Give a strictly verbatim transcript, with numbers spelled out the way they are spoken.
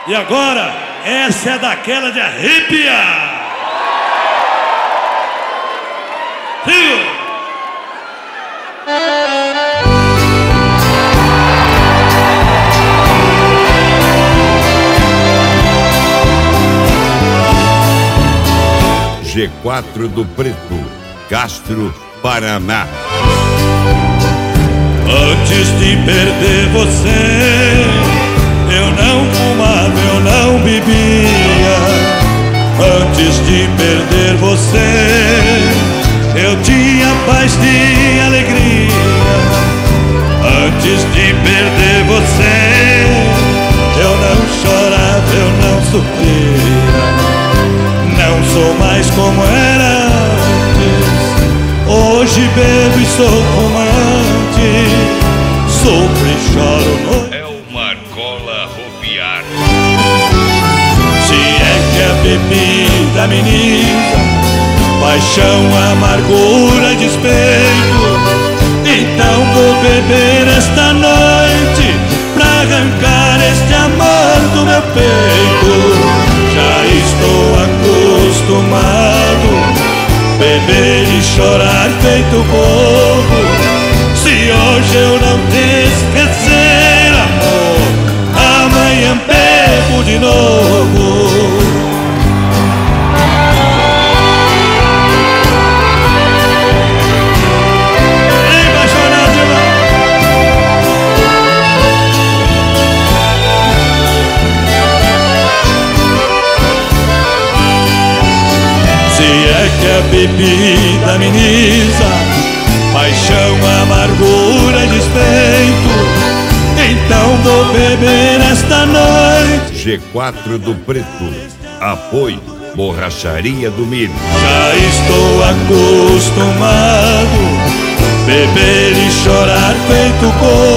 E agora, essa é daquela de arrepiar. Tio! G quatro do Preto, Castro, Paraná. Antes de perder você, eu não fumava, eu não bebia. Antes de perder você, eu tinha paz e alegria. Antes de perder você, eu não chorava, eu não sofria. Não sou mais como era antes. Hoje bebo e sou fumante. Sofro e choro no... É o Marcola Ropiar. Se é que a bebida ameniza paixão, amargura e despeito, então vou beber esta noite pra arrancar este amor do meu peito. Já estou acostumado beber e chorar feito bobo. Se hoje eu não te esquecer, amor, amanhã bebo de novo. Que a bebida ameniza paixão, amargura e despeito, então vou beber esta noite. G quatro do Preto, apoio Borracharia do Milho. Já estou acostumado beber e chorar feito corpo.